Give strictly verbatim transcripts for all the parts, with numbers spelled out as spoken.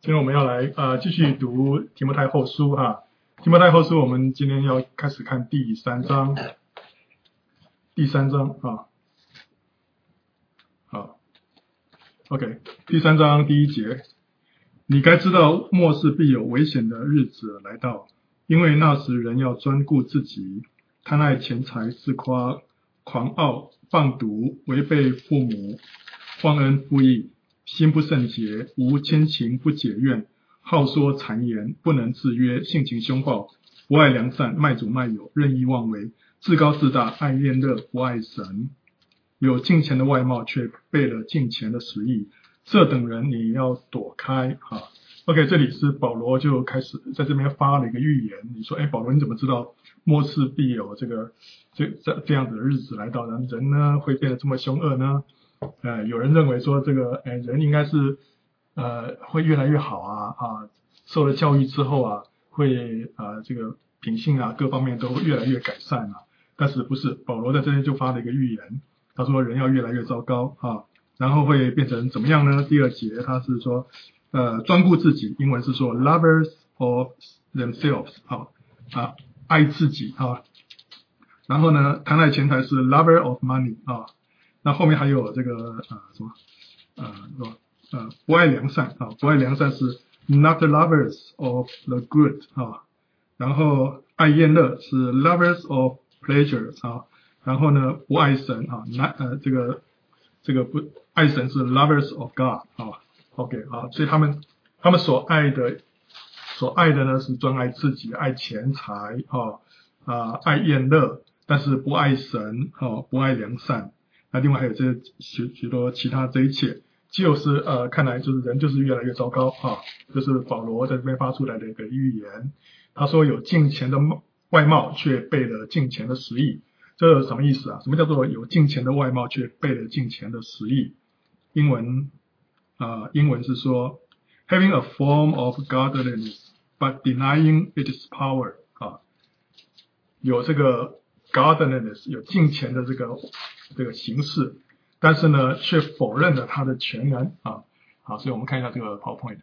今天我们要来呃继续读提摩太后书哈，提摩太后书我们今天要开始看第三章，第三章啊，好 ，OK， 第三章第一节，你该知道末世必有危险的日子来到，因为那时人要专顾自己，贪爱钱财，自夸，狂傲，放毒，违背父母，忘恩负义，心不圣洁，无亲情，不解怨，好说谗言，不能自约，性情凶暴，不爱良善，卖主卖友，任意妄为，自高自大，爱恋乐，不爱神，有敬虔的外貌，却背了敬虔的实意，这等人你要躲开哈。OK， 这里是保罗就开始在这边发了一个预言，你说，哎，保罗你怎么知道末世必有这个这这这样子的日子来到，人人呢会变得这么凶恶呢？呃，有人认为说这个，哎，人应该是呃会越来越好啊啊，受了教育之后啊，会啊这个品性啊各方面都越来越改善啊。但是不是，保罗在这边就发了一个预言，他说人要越来越糟糕啊，然后会变成怎么样呢？第二节他是说，呃，专顾自己，英文是说 lovers of themselves 啊啊，爱自己啊，然后呢，贪爱钱财是 lover of money 啊。那后面还有这个呃什么呃什么呃不爱良善啊，不爱良善是 not lovers of the good 啊，然后爱厌乐是 lovers of pleasures 啊，然后呢不爱神啊，那呃这个这个不爱神是 lovers of God 啊 ，OK 啊，所以他们他们所爱的所爱的呢是专爱自己，爱钱财啊啊爱厌乐，但是不爱神啊，不爱良善。那另外还有这许许多其他这一切，就是呃，看来就是人就是越来越糟糕啊！这是保罗在这边发出来的一个预言。他说有敬虔的外貌，却背了敬虔的实意，这什么意思啊？什么叫做有敬虔的外貌，却背了敬虔的实意？英文啊、呃，英文是说 having a form of godliness but denying its power 啊，有这个 godliness 有敬虔的这个这个形式，但是呢，却否认了他的全能啊。好，所以我们看一下这个 PowerPoint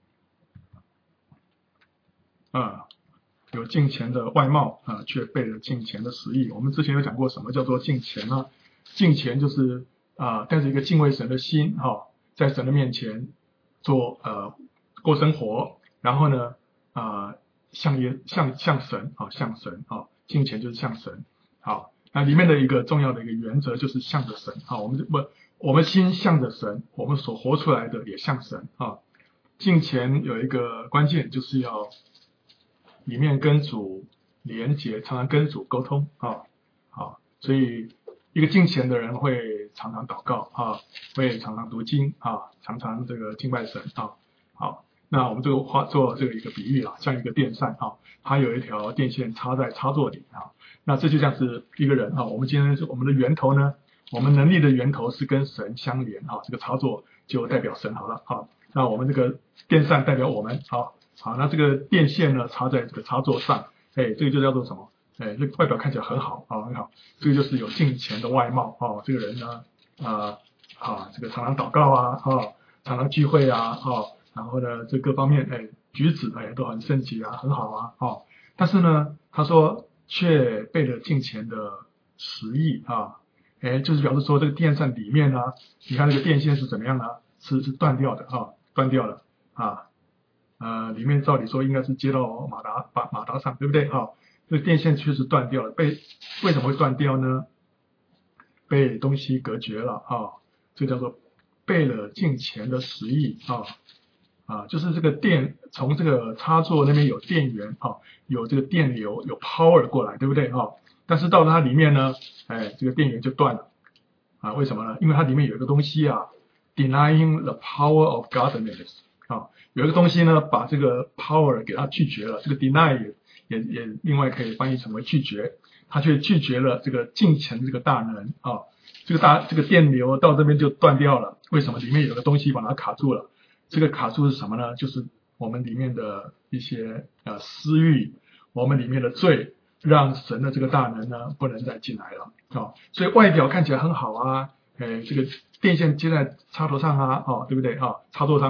啊，有敬虔的外貌啊，却背了敬虔的实意。我们之前有讲过什么叫做敬虔呢？敬虔就是啊，带着一个敬畏神的心哈、啊，在神的面前做呃过生活，然后呢啊向耶向向神啊向神啊，敬虔就是向神好。那里面的一个重要的一个原则就是向着神啊，我们不，我们心向着神，我们所活出来的也向神啊。敬虔有一个关键就是要里面跟主连结，常常跟主沟通啊，好，所以一个敬虔的人会常常祷告啊，会常常读经啊，常常这个敬拜神啊，好。那我们这个画做这个一个比喻啊，像一个电扇啊，它有一条电线插在插座里啊，那这就像是一个人啊，我们今天是我们的源头呢，我们能力的源头是跟神相连啊，这个插座就代表神好了啊，那我们这个电扇代表我们好，好，那这个电线呢插在这个插座上，哎，这个就叫做什么？哎，这个外表看起来很好啊，很好，这个就是有敬虔的外貌啊，这个人呢啊啊，这个常常祷告啊啊，常常聚会啊啊。然后呢，这各方面哎举止哎都很圣洁啊，很好啊，哦，但是呢，他说却背了敬虔的实意啊，哎，就是表示说这个电扇里面呢，你看这个电线是怎么样呢？是是断掉的啊，断掉了啊，呃，里面照理说应该是接到马达马马达上，对不对啊？这个电线确实断掉了，被为什么会断掉呢？被东西隔绝了啊，这叫做背了敬虔的实意啊。啊，就是这个电从这个插座那边有电源啊，有这个电流有 power 过来，对不对啊？但是到了它里面呢，哎，这个电源就断了啊？为什么呢？因为它里面有一个东西啊 ，denying the power of godliness 啊，有一个东西呢，把这个 power 给它拒绝了。这个 deny 也也也另外可以翻译成为拒绝，它却拒绝了这个敬虔这个大能啊，这个大这个电流到这边就断掉了。为什么？里面有个东西把它卡住了。这个卡住是什么呢？就是我们里面的一些呃私欲，我们里面的罪，让神的这个大能呢不能再进来了啊、哦。所以外表看起来很好啊，哎，这个电线接在插头上啊，哦，对不对啊？插座上面，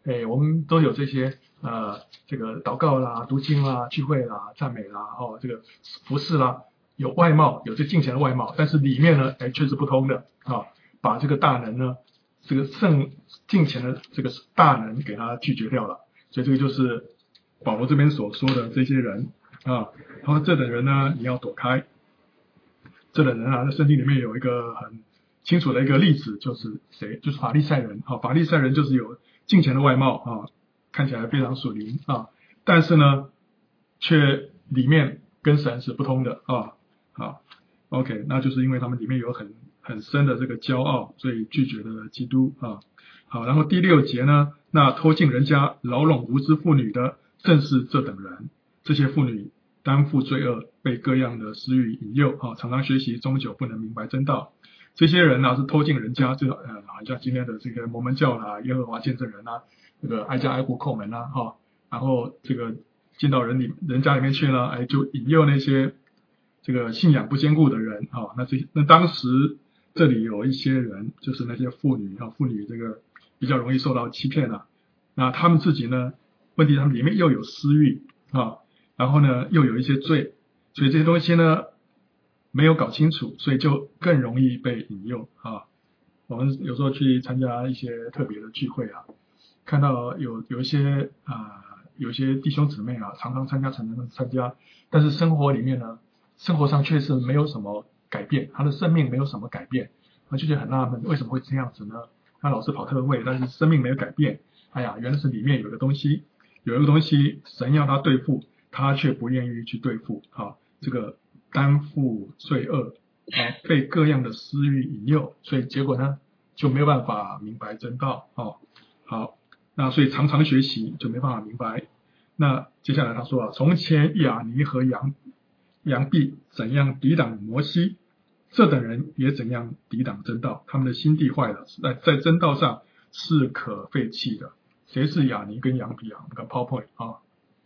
哎，我们都有这些呃这个祷告啦、读经啦、聚会啦、赞美啦，哦，这个服饰啦，有外貌，有这敬虔的外貌，但是里面呢，哎，却是不通的啊，把这个大能呢，这个圣敬虔的这个大能给他拒绝掉了，所以这个就是保罗这边所说的这些人啊，然后这等人呢，你要躲开。这等人啊，在圣经里面有一个很清楚的一个例子，就是谁？就是法利赛人啊。法利赛人就是有敬虔的外貌啊，看起来非常属灵啊，但是呢，却里面跟神是不通的啊。好 ，OK， 那就是因为他们里面有很很深的这个骄傲，所以拒绝了基督啊。好，然后第六节呢，那偷进人家牢笼无知妇女的，正是这等人。这些妇女担负罪恶，被各样的私欲引诱啊，常常学习，终究不能明白真道。这些人呢、啊、是偷进人家，就呃，好像今天的这个摩门教啦、耶和华见证人啊，这个挨家挨户叩门啊，哈、哦，然后这个进到人里人家里面去呢，哎，就引诱那些这个信仰不坚固的人啊、哦。那这那当时这里有一些人，就是那些妇女啊，妇女这个比较容易受到欺骗啊。那他们自己呢，问题他们里面又有私欲啊。然后呢，又有一些罪，所以这些东西呢没有搞清楚，所以就更容易被引诱啊。我们有时候去参加一些特别的聚会啊，看到有有一些啊、呃，有一些弟兄姊妹啊，常常参加，常常参加，但是生活里面呢，生活上确实没有什么改变，他的生命没有什么改变，我就觉得很纳闷，为什么会这样子呢？他老是跑特会，但是生命没有改变。哎呀，原来是里面有个东西，有一个东西，神要他对付。他却不愿意去对付啊，这个担负罪恶啊，被各样的私欲引诱，所以结果呢就没有办法明白真道哦。好，那所以常常学习就没办法明白。那接下来他说啊，从前亚尼和杨杨毕怎样抵挡摩西，这等人也怎样抵挡真道，他们的心地坏了，在在真道上是可废弃的。谁是亚尼跟杨毕啊？我们看 PowerPoint 啊。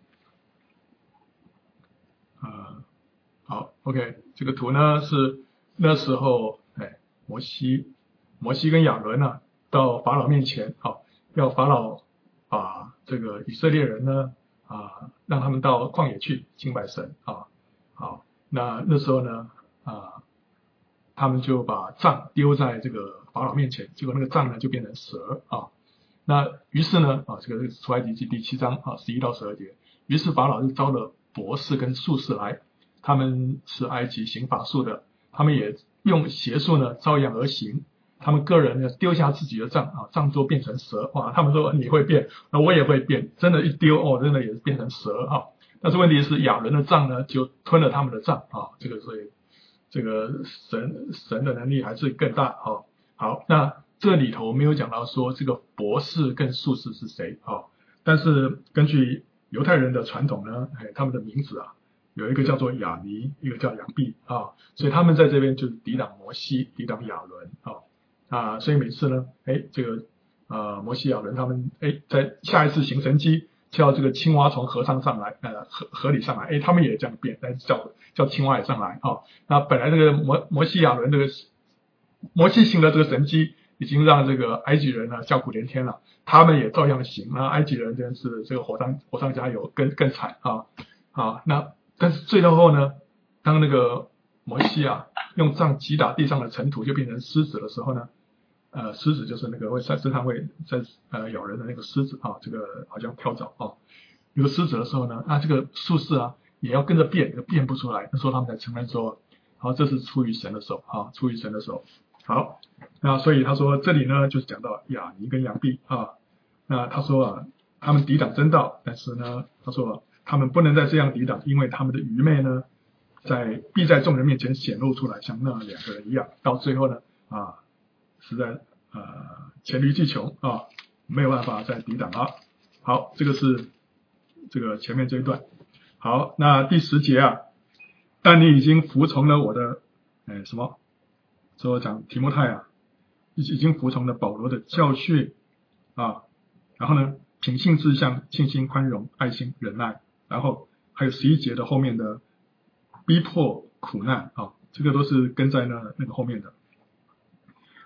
啊，好 ，OK， 这个图呢是那时候，哎，摩西，摩西跟亚伦呢到法老面前，好，要法老把这个以色列人呢啊，让他们到旷野去敬拜神啊，好，那那时候呢啊，他们就把杖丢在这个法老面前，结果那个杖呢就变成蛇啊，那于是呢啊，这个是出埃及记第七章啊十一到十二节，于是法老就招了博士跟术士来，他们是埃及行法术的，他们也用邪术呢照样而行。他们个人呢丢下自己的杖啊，杖都变成蛇，哇！他们说你会变，那我也会变，真的，一丢哦，真的也是变成蛇啊。但是问题是亚伦的杖呢就吞了他们的杖啊，这个所以这个神神的能力还是更大啊。好，那这里头没有讲到说这个博士跟术士是谁啊，但是根据犹太人的传统呢，哎，他们的名字啊，有一个叫做亚尼，一个叫杨毕啊，所以他们在这边就是抵挡摩西，抵挡亚伦啊啊，所以每次呢，哎，这个呃摩西亚伦他们哎在下一次行神迹，叫这个青蛙从河上上来，呃河河里上来，哎，他们也这样变，但是叫叫青蛙也上来啊。那本来这个摩摩西亚伦这个摩西行的这个神迹，已经让这个埃及人呢叫苦连天了。他们也照样行，那埃及人真是这个火上火上加油，更更惨啊啊！那但是最后呢，当那个摩西啊用杖击打地上的尘土，就变成狮子的时候呢，呃，狮子就是那个会在身上会在呃咬人的那个狮子啊，这个好像跳蚤啊，有个狮子的时候呢，那这个术士啊也要跟着变，变不出来，那时候他们才承认说，好，这是出于神的手啊，出于神的手。好，那所以他说这里呢就是讲到亚尼跟杨毕啊。那他说啊，他们抵挡真道，但是呢，他说他们不能再这样抵挡，因为他们的愚昧呢，在必在众人面前显露出来，像那两个人一样，到最后呢，啊，实在呃黔驴技穷啊，没有办法再抵挡了。好，这个是这个前面这一段。好，那第十节啊，但你已经服从了我的，哎什么？说讲提摩太啊，已已经服从了保罗的教训啊。然后呢，品性志向、信心、宽容、爱心、忍耐，然后还有十一节的后面的逼迫、苦难啊，这个都是跟在那那个后面的。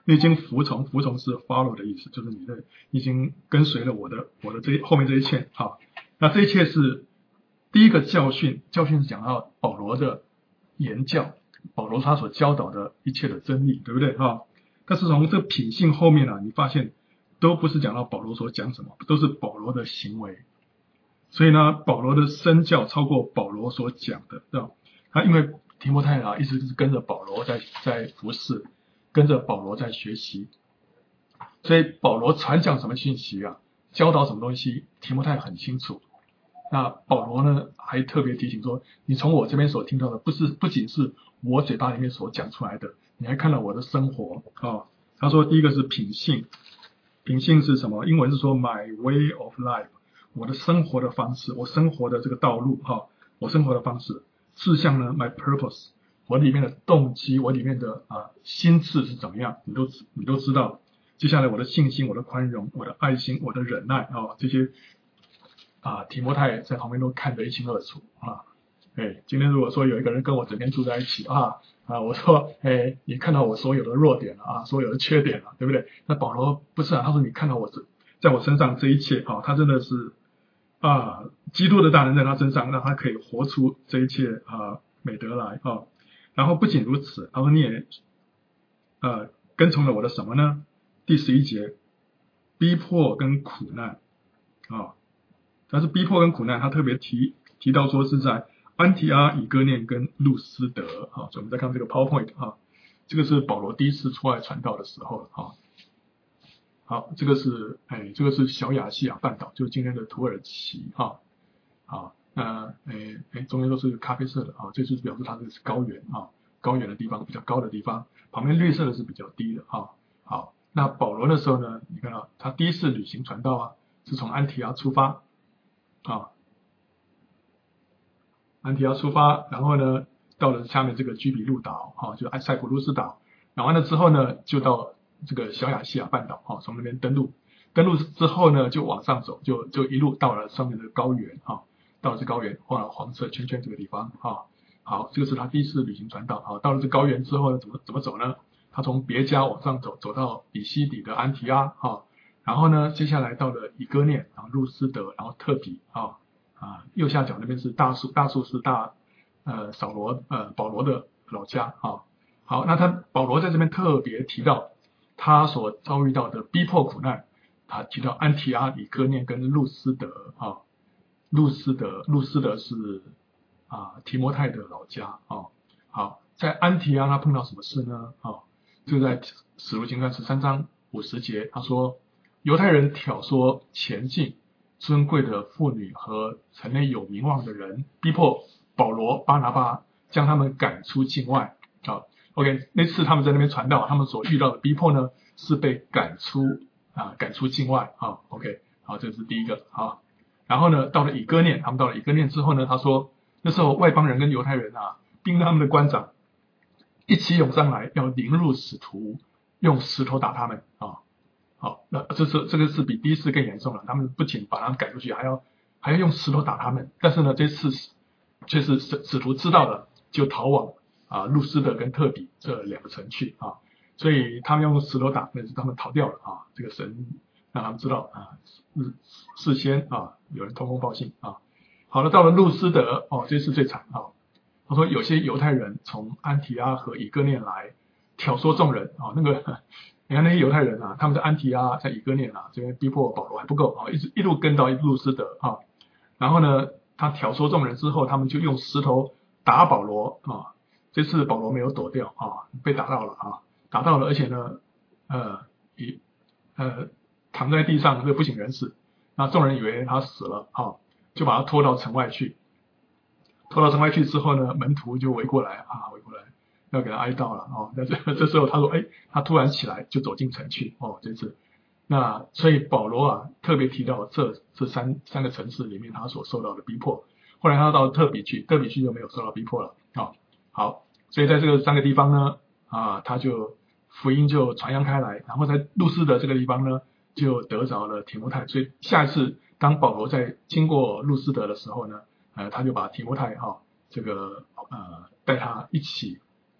你已经服从，服从是 follow 的意思，就是你的已经跟随了我的我的这后面这一切。好，那这一切是第一个教训，教训是讲到保罗的言教，保罗他所教导的一切的真理，对不对哈？但是从这品性后面啊，你发现都不是讲到保罗所讲什么，都是保罗的行为。所以呢，保罗的身教超过保罗所讲的，对吧？他因为提摩太啊，一直是跟着保罗在在服侍，跟着保罗在学习，所以保罗传讲什么信息啊，教导什么东西，提摩太很清楚。那保罗呢，还特别提醒说，你从我这边所听到的，不是不仅是我嘴巴里面所讲出来的，你还看到我的生活啊、哦。他说，第一个是品性，品性是什么？英文是说 my way of life。我的生活的方式，我生活的这个道路哈，我生活的方式。志向呢 ，my purpose， 我里面的动机，我里面的啊心智是怎么样，你都你都知道。接下来我的信心，我的宽容，我的爱心，我的忍耐啊，这些啊提摩太在旁边都看得一清二楚啊。哎，今天如果说有一个人跟我整天住在一起啊啊，我说哎，你看到我所有的弱点了啊，所有的缺点了，对不对？那保罗不是啊，他说你看到我这在我身上这一切啊，他真的是。啊，基督的大能在他身上，让他可以活出这一切啊美德来啊。然后不仅如此，他说你也呃跟从了我的什么呢？第十一节，逼迫跟苦难啊。但是逼迫跟苦难，他特别提提到说是在安提阿、以哥念跟路斯德啊。所以我们再看这个 PowerPoint 啊，这个是保罗第一次出来传道的时候啊。好，这个是哎，这个是小亚细亚半岛，就是今天的土耳其哈。好，那哎哎，中间都是咖啡色的啊，这就是表示它这是高原啊，高原的地方比较高的地方，旁边绿色的是比较低的啊。好，那保罗的时候呢，你看到他第一次旅行传道啊，是从安提阿出发啊，安提阿出发，然后呢，到了下面这个居比路岛啊，就塞浦路斯岛，然后完了之后呢，就到这个小亚细亚半岛啊，从那边登陆，登陆之后呢，就往上走，就就一路到了上面的高原啊，到了这高原，画了黄色圈圈这个地方啊。好，这个是他第一次旅行传道啊。到了这高原之后呢，怎么怎么走呢？他从别家往上走，走到比西底的安提阿啊，然后呢，接下来到了以哥念，然后路斯德，然后特比啊啊，右下角那边是大树，大树是大呃扫罗呃保罗的老家啊。好，那他保罗在这边特别提到。他所遭遇到的逼迫苦难，他提到安提阿、以哥念跟路斯德啊，路斯德，路斯德是啊提摩太的老家啊。好，在安提阿他碰到什么事呢？啊，就在使徒行传十三章五十节，他说犹太人挑唆前进尊贵的妇女和城内有名望的人，逼迫保罗、巴拿巴，将他们赶出境外啊。OK， 那次他们在那边传道，他们所遇到的逼迫呢，是被赶出啊，赶出境外啊。OK， 好，这是第一个啊。然后呢，到了以哥念，他们到了以哥念之后呢，他说那时候外邦人跟犹太人啊，并他们的官长一起涌上来，要凌辱使徒，用石头打他们啊。好，那这是这个是比第一次更严重了。他们不仅把他们赶出去，还要还要用石头打他们。但是呢，这次却是使使徒知道了，就逃往。啊，路斯德跟特比这两个城去啊，所以他们用石头打，那是他们逃掉了啊。这个神让他们知道啊，事事先啊有人通风报信啊。好了，到了路斯德哦，这次最惨啊。他说有些犹太人从安提阿和以哥念来挑唆众人啊，那个你看那些犹太人啊，他们在安提阿在以哥念啊这边逼迫保罗还不够啊，一直一路跟到路斯德啊，然后呢，他挑唆众人之后，他们就用石头打保罗啊。这次保罗没有躲掉啊，被打到了啊，打到了，而且呢，呃，一呃躺在地上，这个不省人事。那众人以为他死了啊，就把他拖到城外去。拖到城外去之后呢，门徒就围过来啊，围过来要给他哀悼了啊。那这这时候他说，哎，他突然起来就走进城去哦，这次。那所以保罗啊特别提到这这三三个城市里面他所受到的逼迫。后来他到特比去，特比去就没有受到逼迫了啊。好，所以在这个三个地方呢，啊，他就福音就传扬开来，然后在路斯的这个地方呢，就得着了提摩太。所以下一次当保罗在经过路斯德的时候呢，呃，他就把提摩太哈、啊、这个呃带他一起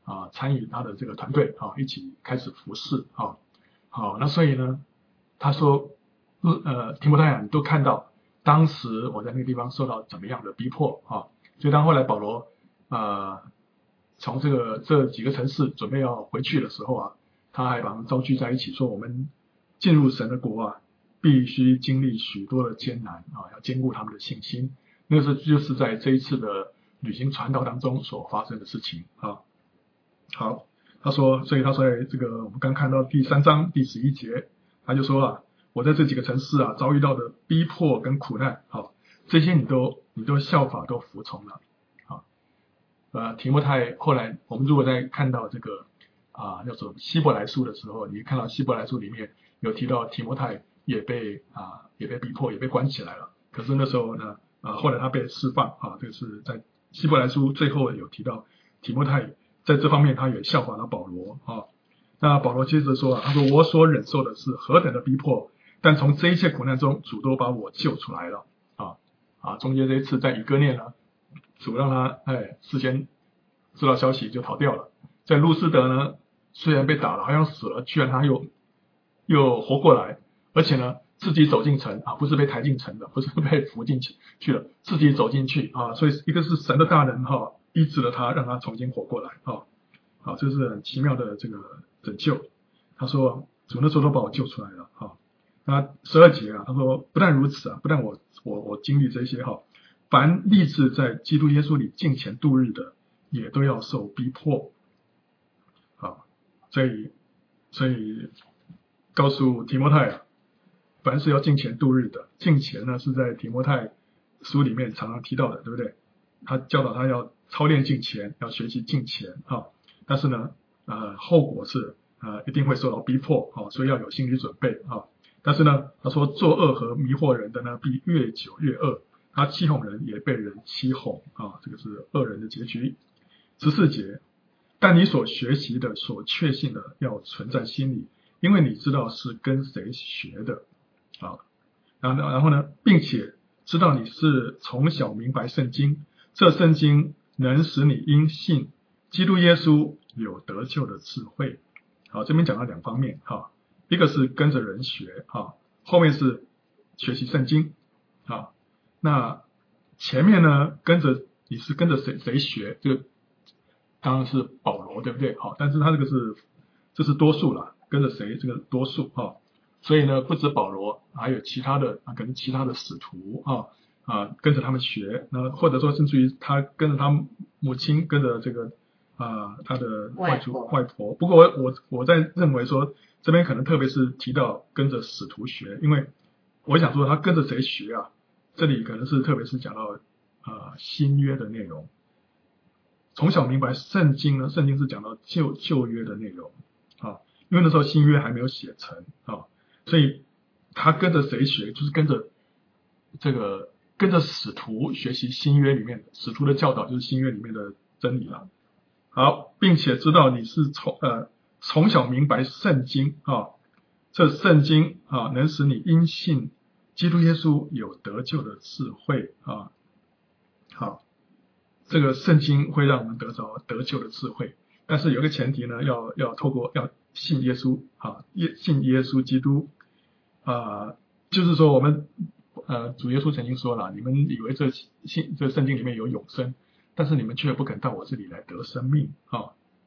啊参与他的这个团队啊一起开始服侍啊。好，那所以呢，他说呃提摩太啊，你都看到当时我在那个地方受到怎么样的逼迫啊。所以当后来保罗呃从这个这几个城市准备要回去的时候啊，他还把他们召聚在一起，说我们进入神的国啊，必须经历许多的艰难啊，要兼顾他们的信心。那个是就是在这一次的旅行传道当中所发生的事情啊。好，他说，所以他说这个我们刚看到第三章第十一节，他就说了，我在这几个城市啊遭遇到的逼迫跟苦难，好，这些你都你都效法都服从了。好，呃，提摩太后来我们如果在看到这个啊叫做希伯来书的时候，你看到希伯来书里面有提到提摩太也被啊也被逼迫也被关起来了，可是那时候呢啊后来他被释放啊，这个是在希伯来书最后有提到提摩太在这方面他也效法了保罗啊。那保罗接着说啊，他说我所忍受的是何等的逼迫，但从这一切苦难中主都把我救出来了啊啊！中间这一次在以哥念呢，主让他哎事先知道消息就逃掉了。在路斯德呢，虽然被打了好像死了，居然他又又活过来，而且呢自己走进城啊，不是被抬进城的，不是被扶进去去了，自己走进去啊。所以一个是神的大能哈、啊，医治了他，让他重新活过来啊。好，这是很奇妙的这个拯救。他说主那时候都把我救出来了哈。那十二节啊，他说不但如此啊，不但我我我经历这些哈，凡立志在基督耶稣里敬虔度日的，也都要受逼迫。好，所以所以告诉提摩太啊，凡是要敬虔度日的，敬虔呢是在提摩太书里面常常提到的，对不对？他教导他要操练敬虔，要学习敬虔哈。但是呢，呃，后果是呃一定会受到逼迫啊，所以要有心理准备啊。但是呢，他说作恶和迷惑人的呢，必越久越恶。他欺哄人，也被人欺哄啊，这个是恶人的结局。十四节，但你所学习的、所确信的，要存在心里，因为你知道是跟谁学的啊。然后然后呢，并且知道你是从小明白圣经，这圣经能使你因信基督耶稣有得救的智慧。好，这边讲到两方面哈，一个是跟着人学哈，后面是学习圣经啊。那前面呢，跟着你是跟着谁谁学，这个当然是保罗，对不对？好，但是他这个是这是多数了，跟着谁这个多数哈。所以呢，不止保罗，还有其他的啊，可能其他的使徒啊啊跟着他们学，那或者说甚至于他跟着他母亲，跟着这个。啊，他的外祖外婆。不过我我我在认为说，这边可能特别是提到跟着使徒学，因为我想说他跟着谁学啊？这里可能是特别是讲到啊新约的内容。从小明白圣经呢，圣经是讲到旧旧约的内容啊，因为那时候新约还没有写成啊，所以他跟着谁学，就是跟着这个跟着使徒学习新约里面使徒的教导，就是新约里面的真理了。好，并且知道你是从呃从小明白圣经啊，这圣经啊能使你因信基督耶稣有得救的智慧啊。好，这个圣经会让我们得着得救的智慧，但是有个前提呢，要要透过要信耶稣啊，耶信耶稣基督啊，就是说我们呃主耶稣曾经说了，你们以为这信这圣经里面有永生。但是你们却不肯到我这里来得生命啊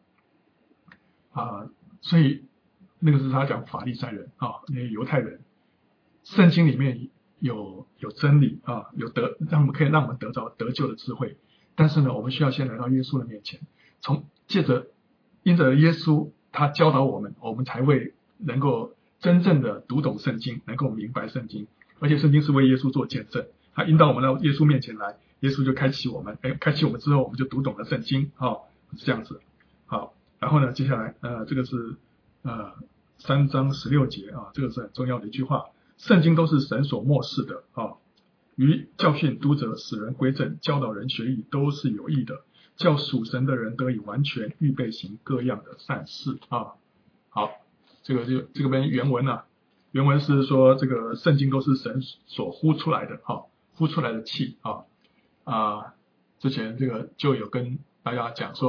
啊！所以那个是他讲法利赛人啊，那些犹太人，圣经里面有有真理啊，有得让我们可以让我们得着得救的智慧。但是呢，我们需要先来到耶稣的面前，从借着因着耶稣他教导我们，我们才会能够真正的读懂圣经，能够明白圣经。而且圣经是为耶稣做见证，他引导我们到耶稣面前来。耶稣就开启我们，哎，开启我们之后，我们就读懂了圣经，哦，是这样子。好，然后呢，接下来，呃，这个是呃三章十六节啊，这个是很重要的一句话。圣经都是神所默示的啊，于教训、督责、使人归正、教导人学义，都是有益的，叫属神的人得以完全，预备行各样的善事啊。好，这个就这个边原文啊，原文是说这个圣经都是神所呼出来的，哈，呼出来的气啊。啊，之前这个就有跟大家讲说，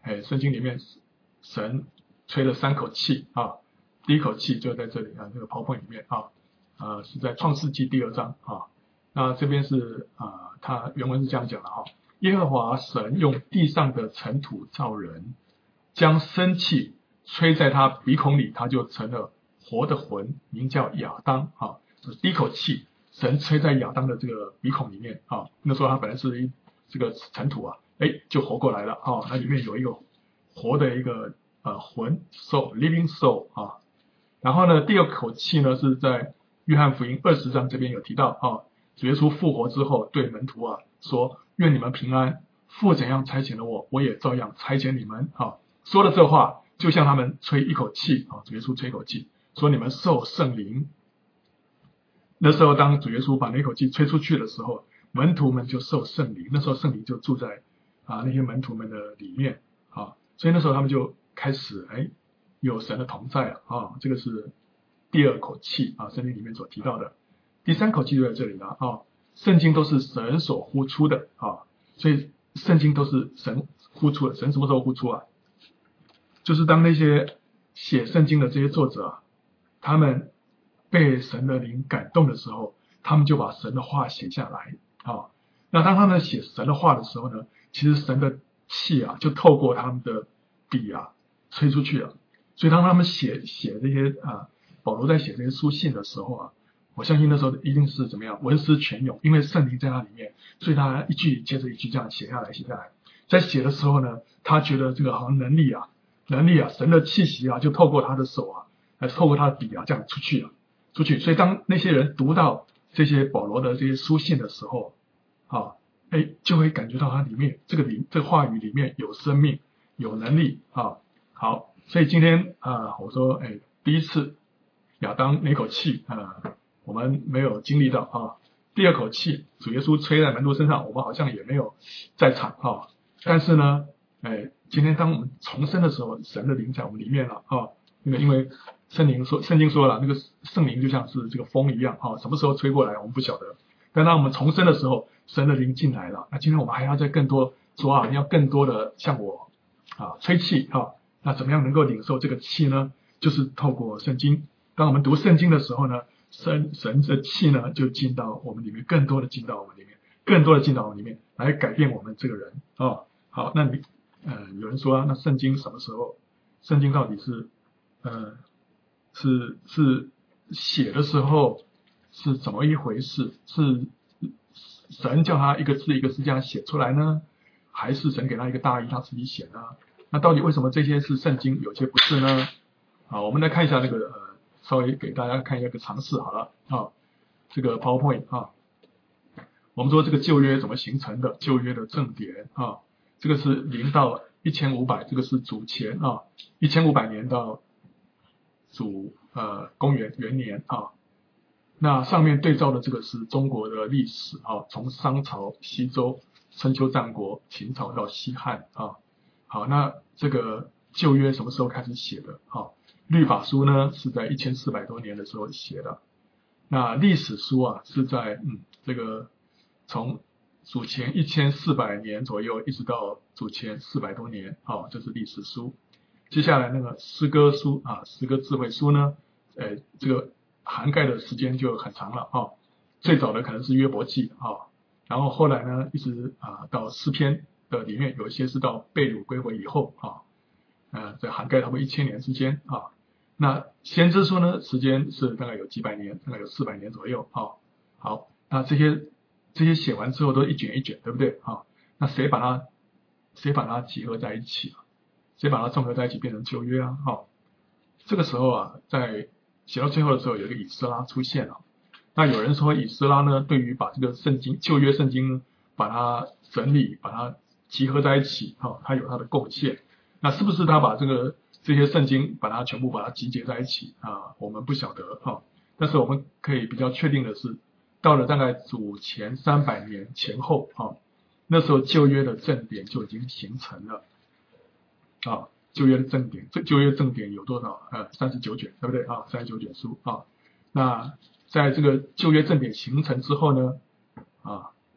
哎，圣经里面神吹了三口气啊，第一口气就在这里啊，这个 PowerPoint 里面啊，呃，是在创世纪第二章啊。那这边是啊，他原文是这样讲的啊，耶和华神用地上的尘土造人，将生气吹在他鼻孔里，他就成了活的魂，名叫亚当啊。第一口气，神吹在亚当的这个鼻孔里面啊，那时候他本来是一这个尘土啊，哎，就活过来了啊，那里面有一个活的一个呃魂 soul living soul 啊。然后呢，第二口气呢是在约翰福音二十章这边有提到啊，主耶稣复活之后对门徒啊说，愿你们平安，父怎样差遣了我，我也照样差遣你们啊。说了这话，就向他们吹一口气啊，主耶稣吹一口气，说你们受圣灵。那时候当主耶稣把那口气吹出去的时候，门徒们就受圣灵，那时候圣灵就住在啊那些门徒们的里面啊，所以那时候他们就开始哎有神的同在啊，这个是第二口气啊，圣经里面所提到的。第三口气就在这里了啊，圣经都是神所呼出的啊，所以圣经都是神呼出的。神什么时候呼出啊？就是当那些写圣经的这些作者啊，他们被神的灵感动的时候，他们就把神的话写下来啊。那当他们写神的话的时候呢，其实神的气啊，就透过他们的笔啊吹出去了。所以当他们写写这些啊，保罗在写这些书信的时候啊，我相信那时候一定是怎么样，文思泉涌，因为圣灵在他里面，所以他一句接着一句这样写下来，写下来。在写的时候呢，他觉得这个好像能力啊，能力啊，神的气息啊，就透过他的手啊，还是透过他的笔啊，这样出去了。出去，所以当那些人读到这些保罗的这些书信的时候，啊，哎，就会感觉到它里面这个里这个话语里面有生命，有能力啊。好，所以今天啊，我说，哎，第一次亚当那口气啊，我们没有经历到啊。第二口气，主耶稣吹在门徒身上，我们好像也没有在场啊。但是呢，哎，今天当我们重生的时候，神的灵在我们里面了啊。那个因为圣灵说，圣经说了，那个圣灵就像是这个风一样啊，什么时候吹过来我们不晓得。但当我们重生的时候，神的灵进来了。那今天我们还要再更多说啊，你要更多的向我啊吹气啊。那怎么样能够领受这个气呢？就是透过圣经。当我们读圣经的时候呢，神神的气呢就进到我们里面，更多的进到我们里面，更多的进到我们里面，来改变我们这个人啊。好，那你呃有人说、啊、那圣经什么时候？圣经到底是呃是是写的时候是怎么一回事？是神叫他一个字一个字这样写出来呢，还是神给他一个大意他自己写呢？那到底为什么这些是圣经，有些不是呢？啊，我们来看一下那个呃，稍微给大家看一个尝试好了啊，这个 PowerPoint 啊，我们说这个旧约怎么形成的？旧约的正典啊，这个是零到一千五百，这个是主前啊，一千五百年到主呃公元元年啊。那上面对照的这个是中国的历史啊，从商朝、西周、春秋战国、秦朝到西汉啊。好，那这个旧约什么时候开始写的？啊，律法书呢是在一千四百多年的时候写的。那历史书啊是在嗯这个从主前一千四百年左右一直到主前四百多年啊，这是历史书。接下来那个诗歌书啊，诗歌智慧书呢，呃，这个涵盖的时间就很长了啊。最早的可能是约伯记啊，然后后来呢，一直啊到诗篇的里面，有一些是到被掳归回以后啊，呃，在涵盖差不多一千年之间啊。那先知书呢，时间是大概有几百年，大概有四百年左右啊。好，那这些这些写完之后都一卷一卷，对不对啊？那谁把它谁把它集合在一起啊？谁把它综合在一起变成旧约啊？好，这个时候啊，在写到最后的时候，有一个以斯拉出现了。那有人说以斯拉呢，对于把这个圣经旧约圣经把它整理，把它集合在一起，哈、哦，他有他的贡献。那是不是他把这个这些圣经把它全部把它集结在一起啊？我们不晓得哈、哦。但是我们可以比较确定的是，到了大概主前三百年前后，哈、哦，那时候旧约的正典就已经形成了。啊，旧约的正典，这旧约正典有多少？呃，三十九卷，对不对啊？三十九卷书啊。那在这个旧约正典形成之后呢，啊，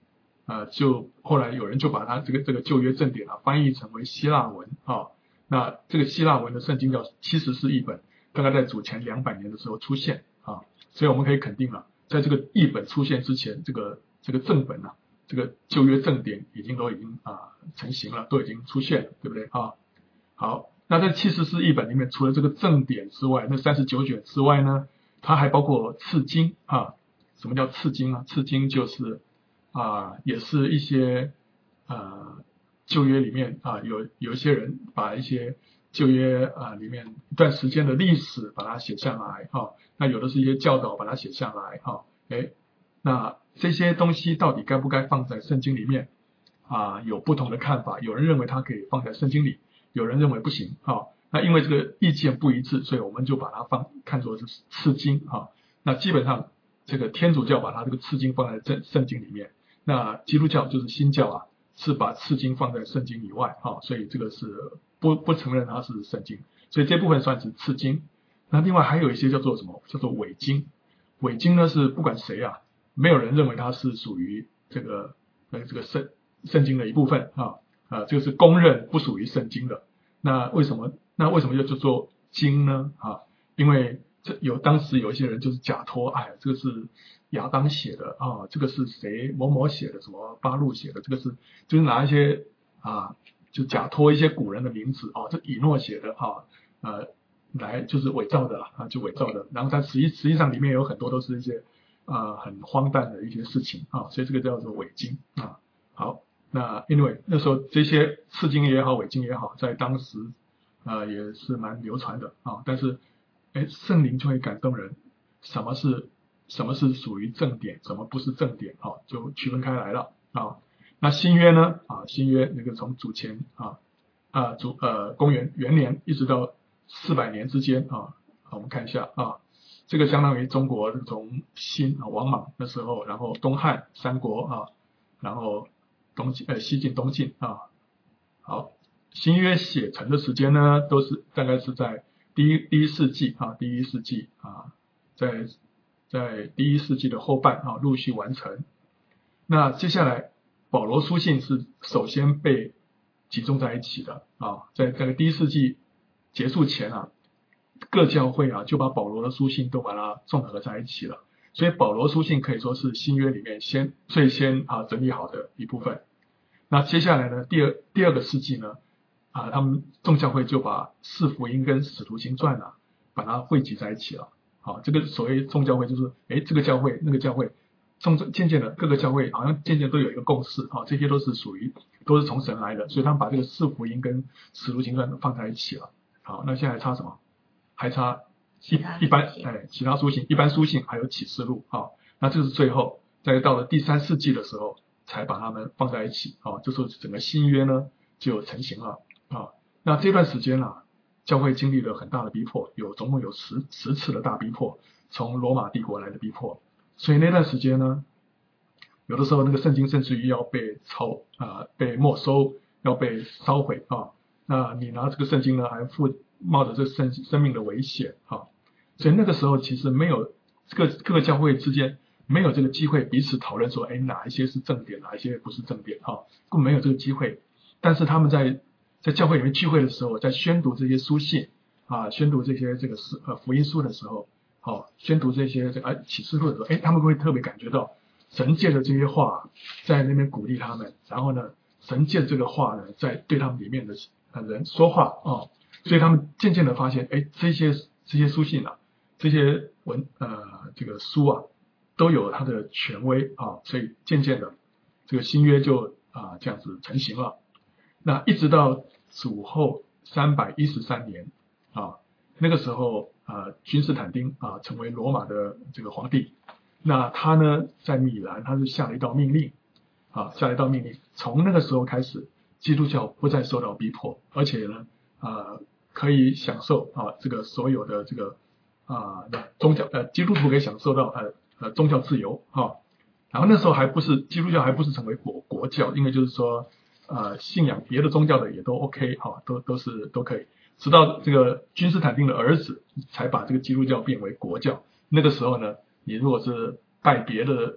呃，就后来有人就把它这个这个旧约正典啊翻译成为希腊文啊，那这个希腊文的圣经叫七十士译本，大概在主前两百年的时候出现啊，所以我们可以肯定了，在这个译本出现之前，这个这个正本啊，这个旧约正典已经都已经啊成型了，都已经出现了，对不对啊？好，那在七十士译本里面，除了这个正典之外，那三十九卷之外呢，它还包括次经啊。什么叫次经啊？次经就是啊，也是一些呃旧约里面啊，有有一些人把一些旧约啊里面一段时间的历史把它写下来啊，那有的是一些教导把它写下来啊，哎，那这些东西到底该不该放在圣经里面啊？有不同的看法，有人认为它可以放在圣经里，有人认为不行啊。那因为这个意见不一致，所以我们就把它放看作是次经啊。那基本上这个天主教把它这个次经放在圣圣经里面，那基督教就是新教啊，是把次经放在圣经以外啊，所以这个是不不承认它是圣经，所以这部分算是次经。那另外还有一些叫做什么？叫做伪经。伪经呢是不管谁啊，没有人认为它是属于这个呃这个圣圣经的一部分啊，啊这个是公认不属于圣经的。那为什么那为什么要叫做经呢？啊，因为这有当时有一些人就是假托，哎，这个是亚当写的啊，这个是谁某某写的，什么巴路写的，这个是就是拿一些啊，就假托一些古人的名字啊，这以诺写的啊，呃，来就是伪造的啊，就伪造的。然后它实际实际上里面有很多都是一些啊很荒诞的一些事情啊，所以这个叫做伪经啊。好，那 anyway 那时候这些次经也好，伪经也好，在当时啊也是蛮流传的啊，但是。哎，圣灵就会感动人，什么是什么是属于正典，什么不是正典啊，就区分开来了啊。那新约呢啊，新约那个从主前啊啊主呃公元元年一直到四百年之间啊，我们看一下啊，这个相当于中国从新啊王莽的时候，然后东汉三国啊，然后东晋呃西晋东晋啊，好，新约写成的时间呢，都是大概是在第一第一世纪啊，第一世纪啊，在在第一世纪的后半啊，陆续完成。那接下来保罗书信是首先被集中在一起的啊，在这个第一世纪结束前啊，各教会啊就把保罗的书信都把它综合在一起了，所以保罗书信可以说是新约里面先最先啊整理好的一部分。那接下来呢，第二第二个世纪呢？啊，他们众教会就把四福音跟使徒行传啊，把它汇集在一起了。好，这个所谓众教会就是，哎，这个教会那个教会，众渐渐的各个教会好像渐渐都有一个共识啊，这些都是属于都是从神来的，所以他们把这个四福音跟使徒行传放在一起了。好，那现在还差什么？还差一一般哎其他书信，一般书信还有启示录啊。那这是最后，在到了第三世纪的时候，才把它们放在一起啊，这时候整个新约呢就成型了。啊，那这段时间啊，教会经历了很大的逼迫，有总共有十十次的大逼迫，从罗马帝国来的逼迫，所以那段时间呢，有的时候那个圣经甚至于要被抄啊、呃，被没收，要被烧毁啊。那你拿这个圣经呢，还负冒着这生生命的危险啊，所以那个时候其实没有各各个教会之间没有这个机会彼此讨论说，哎，哪一些是正典，哪一些不是正典啊，根本没有这个机会。但是他们在在教会里面聚会的时候，在宣读这些书信啊，宣读这些这个是呃福音书的时候，好、哦，宣读这些这个、啊、启示录的时候，哎，他们会特别感觉到神借着这些话在那边鼓励他们，然后呢，神借这个话呢，在对他们里面的人说话啊、哦，所以他们渐渐的发现，哎，这些这些书信啊，这些文呃这个书啊，都有它的权威啊，所以渐渐的这个新约就啊这样子成型了。那一直到主后三百一十三年啊，那个时候啊，君士坦丁啊成为罗马的这个皇帝。那他呢在米兰，他是下了一道命令啊，下了一道命令，从那个时候开始，基督教不再受到逼迫，而且呢啊可以享受啊这个所有的这个啊宗教呃基督徒可以享受到呃呃宗教自由啊。然后那时候还不是基督教还不是成为国国教，因为就是说。呃，信仰别的宗教的也都 OK 哈、哦，都都是都可以。直到这个君士坦丁的儿子才把这个基督教变为国教。那个时候呢，你如果是拜别的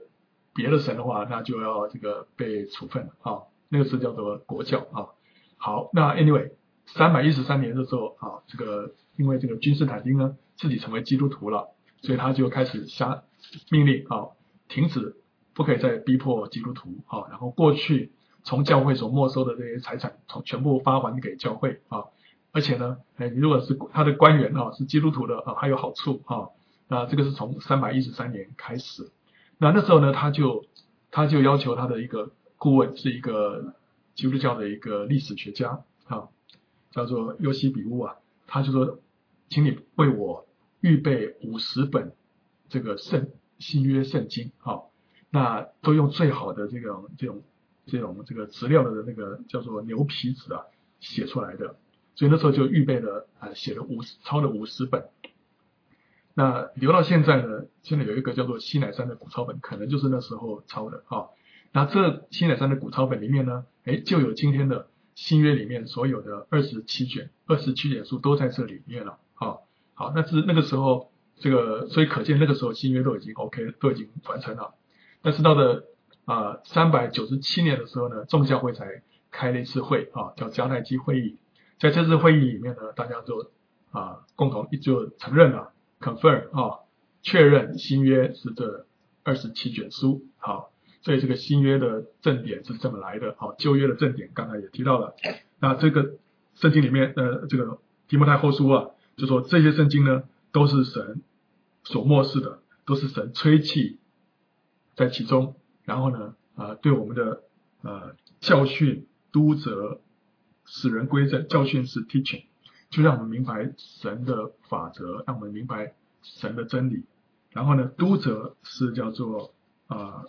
别的神的话，那就要这个被处分了啊，那个是叫做国教啊。好，那 anyway 三百一十三年的时候啊，这个因为这个君士坦丁呢自己成为基督徒了，所以他就开始下命令啊，停止不可以再逼迫基督徒啊，然后过去从教会所没收的这些财产从全部发还给教会啊，而且呢，哎，你如果是他的官员啊是基督徒的啊，还有好处啊，那这个是从三百一十三年开始，那那时候呢，他就他就要求他的一个顾问是一个基督教的一个历史学家啊，叫做尤西比乌啊，他就说，请你为我预备五十本这个圣新约圣经啊，那都用最好的这种这种这种这个质料的那个叫做牛皮纸啊写出来的，所以那时候就预备了啊，写了五十抄了五十本。那留到现在呢，现在有一个叫做西乃山的古抄本，可能就是那时候抄的啊。那这西乃山的古抄本里面呢，哎，就有今天的新约里面所有的二十七卷、二十七卷书都在这里面了啊。好，那是那个时候这个，所以可见那个时候新约都已经 OK， 都已经完成了。但是到了啊三百九十七年的时候呢，众教会才开了一次会啊，叫迦太基会议。在这次会议里面呢，大家就啊共同就承认了。confirm 啊，确认新约是这二十七卷书，好，所以这个新约的正典是这么来的，好，旧约的正典刚才也提到了，那这个圣经里面呃这个提摩太后书啊，就说这些圣经呢都是神所默示的，都是神吹气在其中，然后呢呃对我们的呃教训督责使人归正，教训是 teaching。就让我们明白神的法则，让我们明白神的真理。然后呢，督责是叫做呃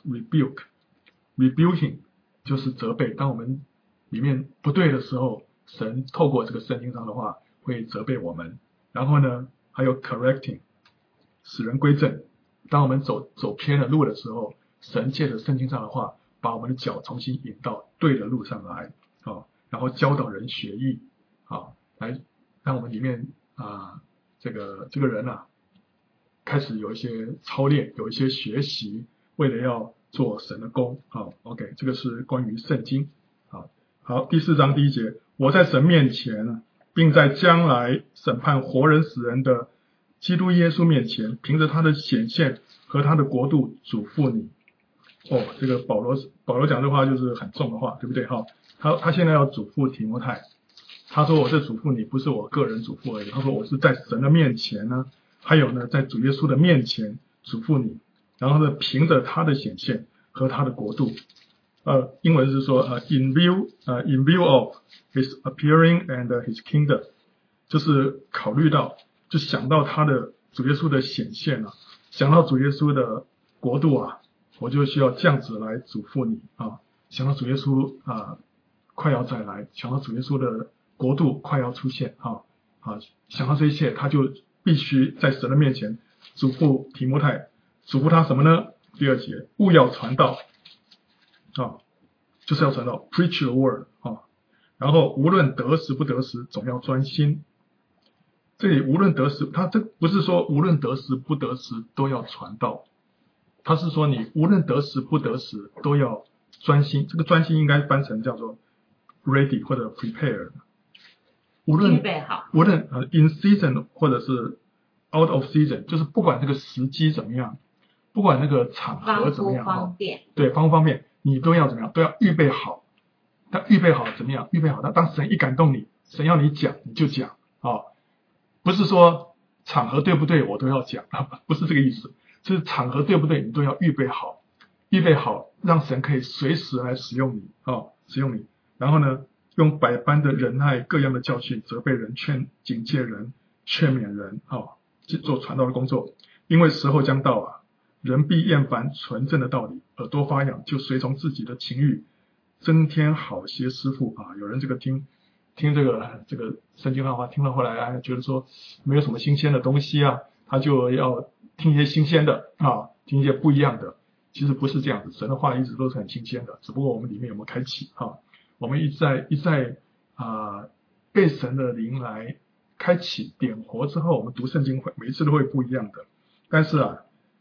rebuke，rebuking 就是责备。当我们里面不对的时候，神透过这个圣经上的话会责备我们。然后呢，还有 correcting， 使人归正。当我们走走偏了路的时候，神借着圣经上的话，把我们的脚重新引到对的路上来，啊，然后教导人学艺，啊，来。让我们里面啊，这个这个人啊，开始有一些操练，有一些学习，为了要做神的工。好 ，OK， 这个是关于圣经。好，好，第四章第一节，我在神面前，并在将来审判活人死人的基督耶稣面前，凭着他的显现和他的国度嘱咐你。哦，这个保罗保罗讲这话就是很重的话，对不对？哈，他他现在要嘱咐提摩太。他说我这嘱咐你不是我个人嘱咐而已，他说我是在神的面前呢，还有呢在主耶稣的面前嘱咐你，然后呢凭着他的显现和他的国度，呃英文是说呃 in view 呃 in view of his appearing and his kingdom， 就是考虑到就想到他的主耶稣的显现啊，想到主耶稣的国度啊，我就需要这样子来嘱咐你啊，想到主耶稣啊快要再来，想到主耶稣的国度快要出现啊啊！想到这一切，他就必须在神的面前嘱咐提摩太，嘱咐他什么呢？第二节，务要传道啊，就是要传道 ，preach the word 啊。然后无论得时不得时，总要专心。这里无论得时，他这不是说无论得时不得时都要传道，他是说你无论得时不得时都要专心。这个专心应该翻成叫做 ready 或者 prepare。无论无论呃 in season 或者是 out of season， 就是不管这个时机怎么样，不管那个场合怎么样， 方不方便， 对方不方便，你都要怎么样，都要预备好。但预备好怎么样？预备好，那当神一感动你，神要你讲你就讲啊，不是说场合对不对我都要讲啊，不是这个意思，就是场合对不对你都要预备好，预备好让神可以随时来使用你啊，使用你，然后呢？用百般的仁爱，各样的教训，责备人，劝警戒人，劝勉人，哦，做传道的工作。因为时候将到啊，人必厌烦纯正的道理，耳朵发痒，就随从自己的情欲，增添好些师傅啊。有人这个听听这个这个圣经的话，听到后来啊，觉得说没有什么新鲜的东西啊，他就要听一些新鲜的啊，听一些不一样的。其实不是这样子，神的话一直都是很新鲜的，只不过我们里面有没有开启啊？我们一再一再啊、呃、被神的灵来开启点活之后，我们读圣经会每一次都会不一样的。但是啊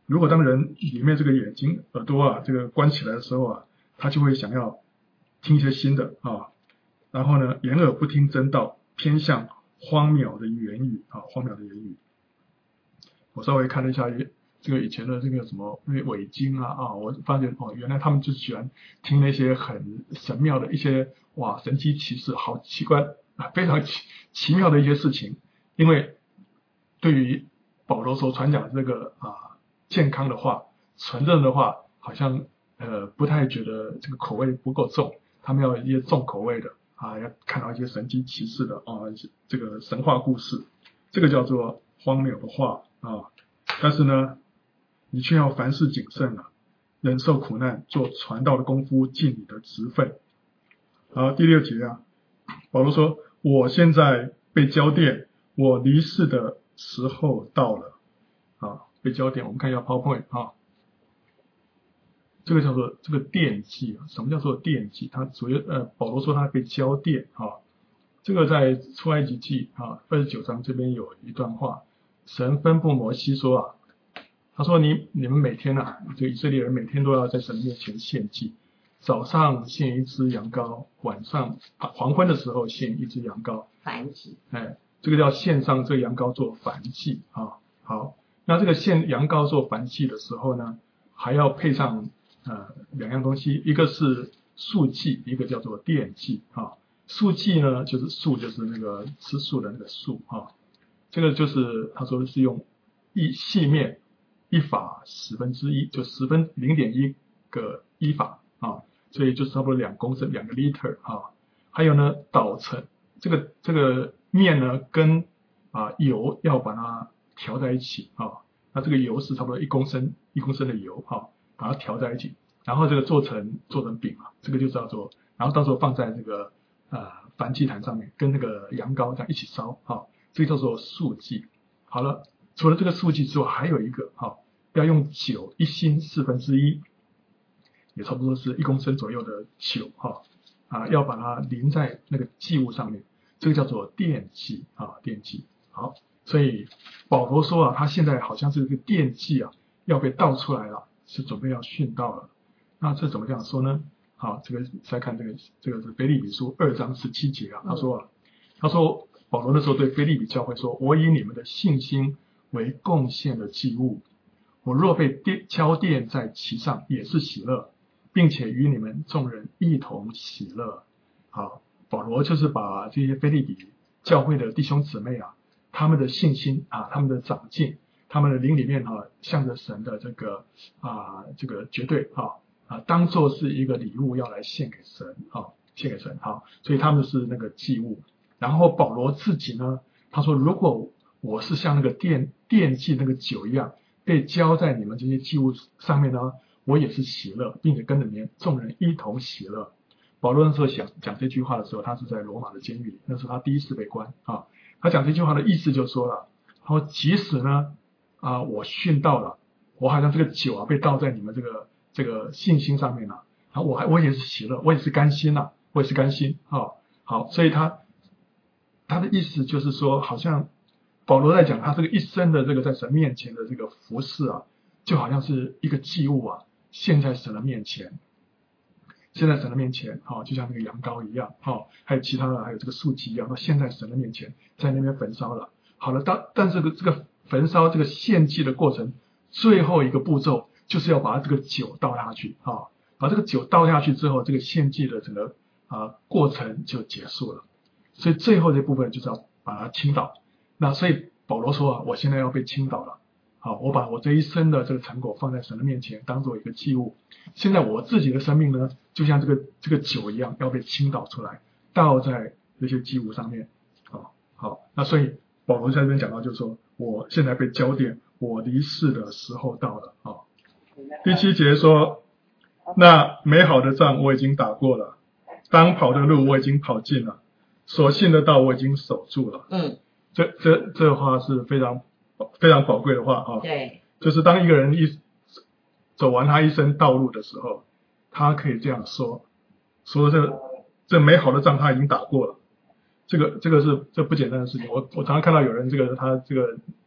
如果当人里面这个眼睛、耳朵啊，这个关起来的时候啊，他就会想要听一些新的啊，然后呢，眼耳不听真道，偏向荒谬的言语啊，荒谬的言语。我稍微看了一下这个以前的这个什么那伪经啊啊，我发现哦，原来他们就喜欢听那些很神妙的一些哇神奇奇事，好奇怪啊，非常奇奇妙的一些事情。因为对于保罗所传讲的这个啊健康的话、纯正的话，好像呃不太觉得这个口味不够重，他们要一些重口味的啊，要看到一些神奇奇事的啊，这个神话故事，这个叫做荒谬的话啊。但是呢，你却要凡事谨慎啊，忍受苦难，做传道的功夫，尽你的职分。好，第六节啊，保罗说：“我现在被交电，我离世的时候到了。”啊，被交电，我们看一下 PowerPoint 啊，这个叫做这个电击啊。什么叫做电击？它主要呃，保罗说他被交电啊，这个在出埃及记啊二十九章这边有一段话，神吩咐摩西说啊。他说你你们每天啊，这以色列人每天都要在神面前献祭，早上献一只羊羔，晚上黄昏的时候献一只羊羔， 燔祭。 哎，这个叫献上这羊羔做燔祭啊。好，那这个献羊羔做燔祭的时候呢，还要配上呃两样东西，一个是素祭，一个叫做奠祭啊。素祭呢，就是素就是那个吃素的那个素啊，这个就是他说是用一细面。一法十分之一，就十分零点一个一法啊，所以就是差不多两公升，两个 liter 啊。还有呢，捣成这个这个面呢，跟啊油要把它调在一起啊。那这个油是差不多一公升，一公升的油啊，把它调在一起，然后这个做成做成饼啊，这个就叫做，然后到时候放在这个呃燔祭坛上面，跟那个羊羔这样一起烧啊，这个叫做素祭。好了。除了这个素祭之外，还有一个哈、啊，要用酒一升四分之一，也差不多是一公升左右的酒哈啊，要把它淋在那个祭物上面，这个叫做奠祭啊，奠祭。好，所以保罗说啊，他现在好像是这个奠祭啊要被倒出来了，是准备要殉道了。那这怎么这样说呢？好，这个再看这个这个是腓立比书二章十七节啊，他说啊，他说保罗那时候对腓立比教会说，我以你们的信心为贡献的祭物，我若被交奠在其上，也是喜乐，并且与你们众人一同喜乐。好，保罗就是把这些腓立比教会的弟兄姊妹啊，他们的信心啊，他们的长进，他们的灵里面啊，向着神的这个啊这个绝对啊啊，当作是一个礼物要来献给神啊，献给神啊，所以他们是那个祭物。然后保罗自己呢，他说如果我是像那个奠奠祭那个酒一样被浇在你们这些祭物上面呢，我也是喜乐，并且跟着你们众人一同喜乐。保罗那时候想讲这句话的时候，他是在罗马的监狱里，那是他第一次被关啊。他讲这句话的意思就说了，他说即使呢啊我殉道了，我好像这个酒啊被倒在你们这个这个信心上面了，啊我还我也是喜乐，我也是甘心了、啊，我也是甘心啊。好，所以他他的意思就是说，好像保罗在讲他这个一生的这个在神面前的这个服事啊，就好像是一个祭物啊，献在神的面前，献在神的面前，哦，就像那个羊羔一样，哦，还有其他的，还有这个素祭一样，都献在神的面前，在那边焚烧了。好了，当但是这个焚烧这个献祭的过程，最后一个步骤就是要把这个酒倒下去啊、哦，把这个酒倒下去之后，这个献祭的整个啊过程就结束了。所以最后这部分就是要把它倾倒。那所以保罗说啊，我现在要被倾倒了。好，我把我这一生的这个成果放在神的面前，当做一个祭物。现在我自己的生命呢，就像这个这个酒一样，要被倾倒出来，倒在这些祭物上面。好，好，那所以保罗在这边讲到，就是说我现在被交奠，我离世的时候到了。啊，第七节说，那美好的仗我已经打过了，当跑的路我已经跑尽了，所信的道我已经守住了。 嗯， 这这这话是非常非常宝贵的话啊。 对， 就是当一个人一走完他一生道路的时候，他可以这样说，说这这美好的仗他已经打过了。这个这个是这不简单的事情。我我常常看到有人这个他这个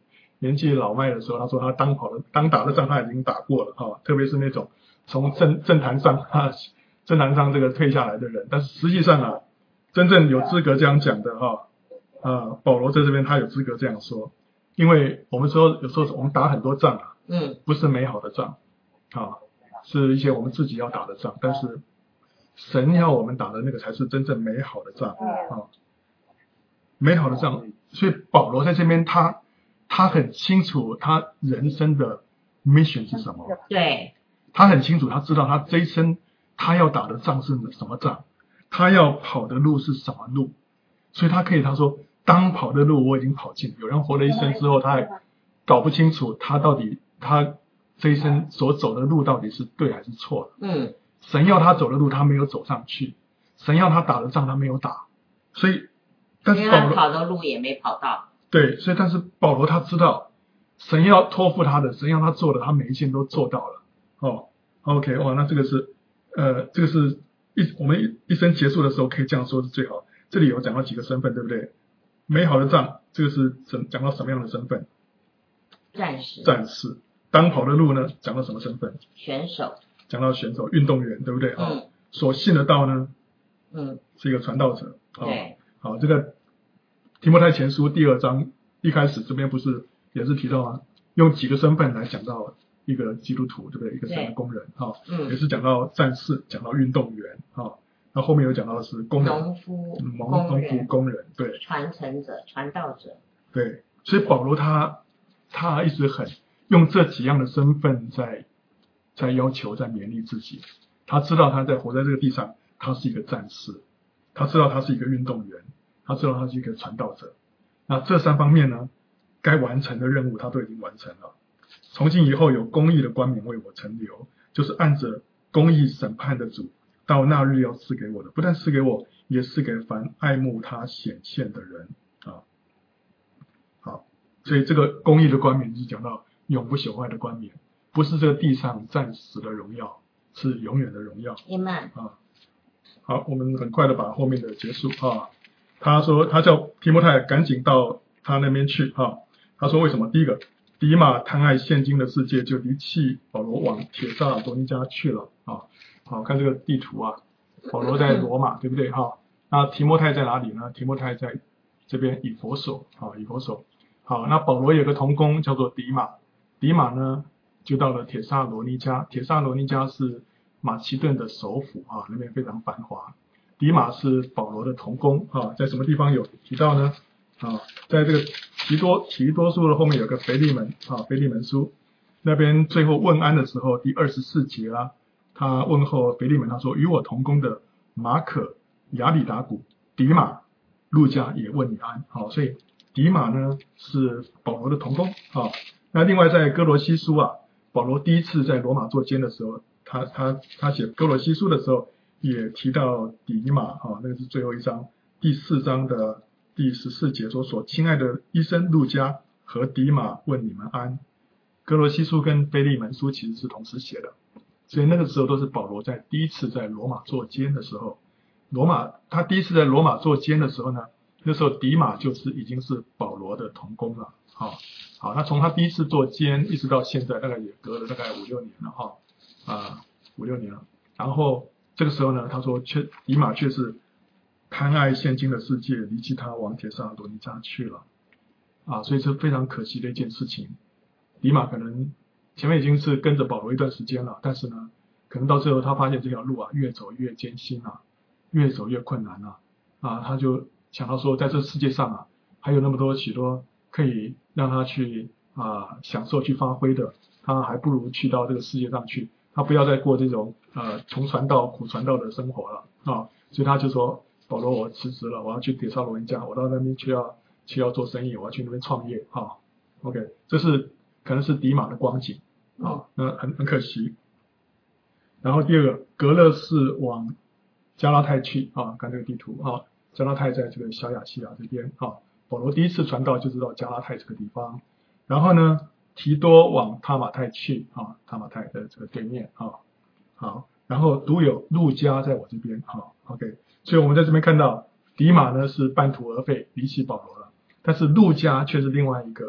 年纪老迈的时候，他说他当跑的当打的仗他已经打过了哈，特别是那种从政政坛上啊政坛上这个退下来的人，但是实际上啊，真正有资格这样讲的哈啊，保罗在这边他有资格这样说，因为我们说有时候我们打很多仗啊， 嗯， 不是美好的仗啊，是一些我们自己要打的仗，但是神要我们打的那个才是真正美好的仗啊，美好的仗。所以保罗在这边他他很清楚他人生的 mission 是什么， 对， 他很清楚，他知道他这一生他要打的仗是什么仗，他要跑的路是什么路，所以他可以他说当跑的路我已经跑尽，有人活了一生之后他还搞不清楚他到底他这一生所走的路到底是对还是错的， 嗯， 神要他走的路他没有走上去，神要他打的仗他没有打，所以但是保罗因为他跑的路也没跑到， 对，所以但是保罗他知道神要托付他的，神要他做的他每一件都做到了哦 OK 哇，那这个是呃这个是一我们一一生结束的时候可以这样说是最好。这里有讲到几个身份对不对？美好的仗，这个是讲到什么样的身份？ 战士， 战士。当跑的路呢讲到什么身份？ 选手， 讲到选手运动员对不对？ 嗯、 哦、所信的道呢嗯， 是一个传道者、哦、 对， 好，这个提摩太前书第二章一开始这边不是也是提到吗？用几个身份来讲到一个基督徒对不对？一个神的工人哈、哦嗯， 也是讲到战士，讲到运动员哈、哦，那后面有讲到的是工人、 农夫、 嗯、农农夫工人，对， 传承者、传道者， 对，所以保罗他他一直很用这几样的身份在在要求在勉励自己，他知道他在活在这个地上，他是一个战士，他知道他是一个运动员，他知道他是一个传道者，那这三方面呢，该完成的任务他都已经完成了。从今以后有公义的冠冕为我存留，就是按着公义审判的主，到那日要赐给我的，不但赐给我，也赐给凡爱慕他显现的人啊。好，所以这个公义的冠冕就是讲到永不朽坏的冠冕，不是这个地上暂时的荣耀，是永远的荣耀。 Amen。 啊，好，我们很快的把后面的结束啊。他说他叫提摩太赶紧到他那边去啊。他说为什么？第一个，迪马贪爱现今的世界，就离弃保罗往帖撒罗尼迦去了啊。好，看这个地图啊，保罗在罗马，对不对哈？那提摩太在哪里呢？提摩太在这边以弗所啊，以弗所。好，那保罗有个同工叫做迪马，迪马呢就到了帖撒罗尼迦，帖撒罗尼迦是马其顿的首府啊，那边非常繁华。迪马是保罗的同工啊，在什么地方有提到呢？啊，在这个提多提多书的后面有个腓利门啊，腓利门书那边最后问安的时候，第二十四节啊，他问候腓利门，他说与我同工的马可、亚里达古、迪马、路加也问你安。好，所以迪马呢是保罗的同工啊。那另外在哥罗西书啊，保罗第一次在罗马做监的时候，他他他写哥罗西书的时候也提到迪马啊，那个是最后一章第四章的第十四节说，所亲爱的医生路加和迪马问你们安。哥罗西书跟腓利门书其实是同时写的，所以那个时候都是保罗在第一次在罗马做监的时候，罗马他第一次在罗马做监的时候呢，那时候迪马就是已经是保罗的同工了。好，好，那从他第一次做监一直到现在，大概也隔了大概五六年了哈，啊五六年了。然后这个时候呢，他说却迪马却是贪爱现今的世界，离弃他往帖撒罗尼迦去了啊，所以这非常可惜的一件事情。迪马可能前面已经是跟着保罗一段时间了，但是呢，可能到最后他发现这条路啊越走越艰辛啊，越走越困难啊，啊，他就想到说，在这世界上啊，还有那么多许多可以让他去啊享受去发挥的，他还不如去到这个世界上去，他不要再过这种呃穷传道苦传道的生活了啊，所以他就说，保罗我辞职了，我要去帖撒罗尼迦，我到那边去要去要做生意，我要去那边创业啊 ，OK， 这是可能是迪马的光景啊，那很很可惜。然后第二个，格勒士往加拉太去啊，看这个地图啊，加拉太在这个小亚细亚这边啊，保罗第一次传道就知道加拉太这个地方。然后呢，提多往他马太去啊，他马太的这个对面啊，好，然后独有路加在我这边啊 ，OK， 所以我们在这边看到迪马呢是半途而废，离弃保罗了，但是路加却是另外一个，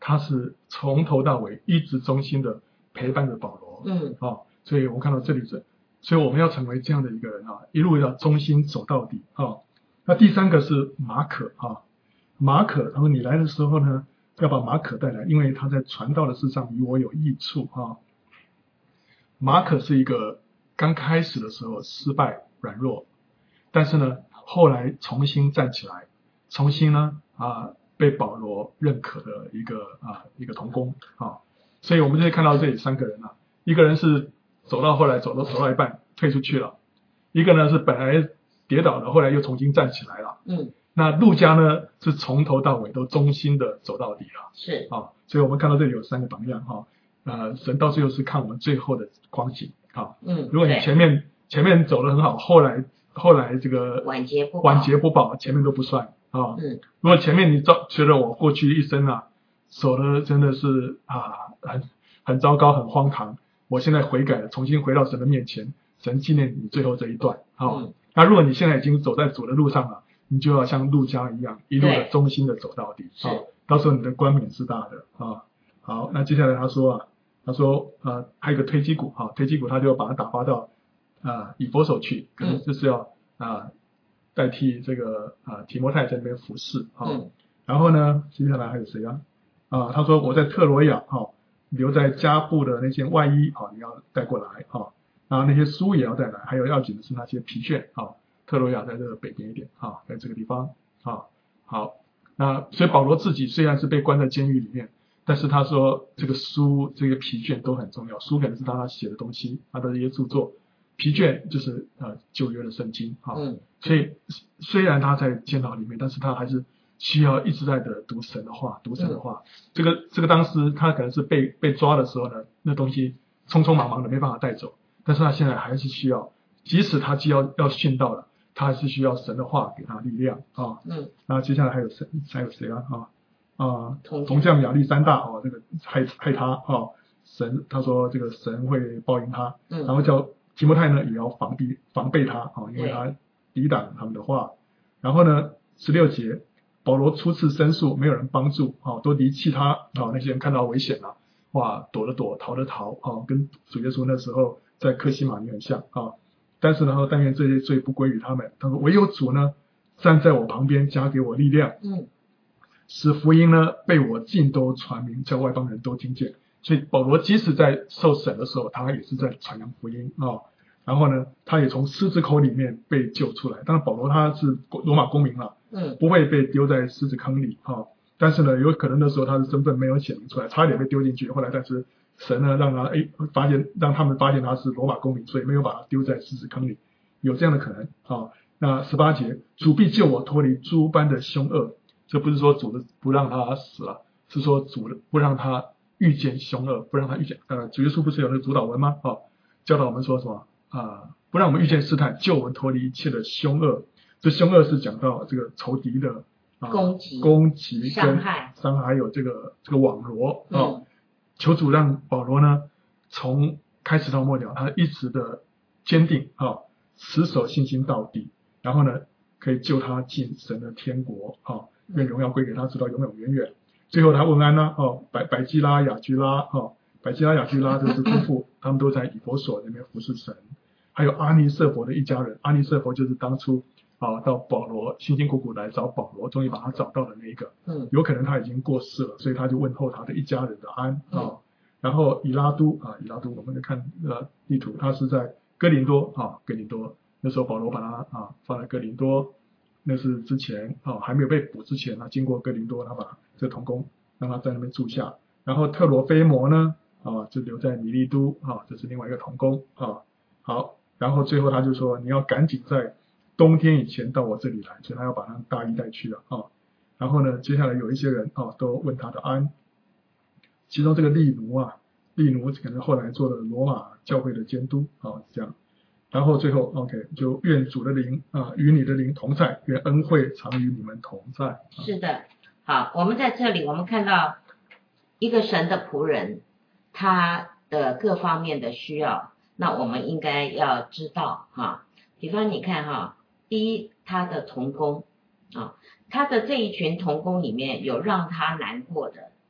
他是从头到尾一直忠心的陪伴着保罗。 嗯， 哦，所以我们看到这里是，所以我们要成为这样的一个人啊，一路要忠心走到底啊、哦。那第三个是马可啊、哦，马可，他说你来的时候呢，要把马可带来，因为他在传道的事上与我有益处啊、哦。马可是一个刚开始的时候失败软弱，但是呢，后来重新站起来，重新呢啊被保罗认可的一个啊一个同工啊，所以我们就会看到这里三个人啊，一个人是走到后来走到走到一半退出去了，一个呢是本来跌倒了，后来又重新站起来了。 嗯， 那路加呢是从头到尾都忠心的走到底了。 是啊，所以我们看到这里有三个榜样哈。呃，神到最后是看我们最后的光景啊。 嗯， 如果你前面前面走得很好，后来后来这个晚节不保晚节不保，前面都不算啊。 嗯， 如果前面你糟觉得我过去一生啊走的真的是啊很很糟糕很荒唐，我现在悔改了，重新回到神的面前，神纪念你最后这一段啊。 嗯， 那如果你现在已经走在主的路上了，你就要像路加一样，一路的忠心的走到底啊，到时候你的冠冕是大的啊。好，那接下来他说啊。他说，呃，还有一个推基鼓哈，推基鼓他就把他打发到啊、呃、以弗所去，可能就是要啊、呃、代替这个啊、呃、提摩太在那边服侍啊、 嗯。 然后呢，接下来还有谁啊？啊，他说我在特罗亚哈、哦，留在加布的那件外衣啊、哦，你要带过来哈、哦，然后那些书也要带来，还有要紧的是那些皮屑啊、哦。特罗亚在这个北边一点啊、哦，在这个地方啊、哦。好，那所以保罗自己虽然是被关在监狱里面。但是他说，这个书、这个皮卷都很重要。书可能是他写的东西，他的一些著作；皮卷就是呃旧约的圣经啊。 嗯。 所以虽然他在监牢里面，但是他还是需要一直在的读神的话，读神的话。嗯、这个这个当时他可能是被被抓的时候呢，那东西匆匆忙忙的没办法带走，但是他现在还是需要，即使他既要要殉道了，他还是需要神的话给他力量啊。 嗯。 然后接下来还有谁？还有谁啊？啊？啊， 铜匠亚历山大哦，这个害害他哦，神他说这个神会报应他， 嗯， 然后叫提摩太呢也要防备防备他啊、哦，因为他抵挡他们的话。然后呢，十六节，保罗初次申诉，没有人帮助啊、哦，都离弃他啊、哦，那些人看到危险了，哇，躲了躲，逃了逃啊、哦，跟主耶稣那时候在客西马尼很像啊、哦。但是呢，但愿这些罪不归于他们。他说唯有主呢站在我旁边，加给我力量。 嗯。 使福音呢被我尽都传明，叫外邦人都听见。所以保罗即使在受审的时候，他也是在传扬福音啊、哦。然后呢，他也从狮子口里面被救出来。当然，保罗他是罗马公民了， 嗯， 不会被丢在狮子坑里啊、哦。但是呢，有可能那时候他的身份没有显明出来，差点被丢进去。后来，但是神呢让他哎发现，让他们发现他是罗马公民，所以没有把他丢在狮子坑里，有这样的可能啊、哦。那十八节，主必救我脱离诸般的凶恶。这不是说主的不让他死了，是说主的不让他遇见凶恶，不让他遇见。呃，主耶稣不是有那个主导文吗？哦，教导我们说什么啊、呃？不让我们遇见试探，救我们脱离一切的凶恶。这凶恶是讲到这个仇敌的、呃、 攻击、 攻击、 伤害、 伤害，还有这个这个网罗啊、哦嗯。 求主让保罗呢，从开始到末了，他一直的坚定啊、哦，持守信心到底，然后呢，可以救他进神的天国啊。哦，愿荣耀归给他，直到永永远远。最后他问安啦，哦，百百基拉、雅居拉，哦，百基拉、雅居拉就是夫妇，他们都在以弗所那边服侍神。还有阿尼色弗的一家人，阿尼色弗就是当初啊到保罗辛辛苦苦来找保罗，终于把他找到的那一个。嗯，有可能他已经过世了，所以他就问候他的一家人的安啊、哦。然后以拉都啊，以拉都我们看呃地图，他是在哥林多啊，哥林多那时候保罗把他啊放在哥林多。那是之前哦，还没有被捕之前，他经过哥林多，他把这个同工让他在那边住下。然后特罗菲摩呢，啊，就留在米利都啊，这是另外一个同工啊。好，然后最后他就说，你要赶紧在冬天以前到我这里来，所以他要把他大衣带去了啊。然后呢，接下来有一些人啊，都问他的安。其中这个利奴啊，利奴可能后来做了罗马教会的监督啊，这样。然后最后 OK 就愿主的灵啊与你的灵同在，愿恩惠常与你们同在、啊、 是的。好，我们在这里我们看到一个神的仆人，他的各方面的需要，那我们应该要知道哈。比方你看哈，第一他的同工啊，他的这一群同工里面有让他难过的，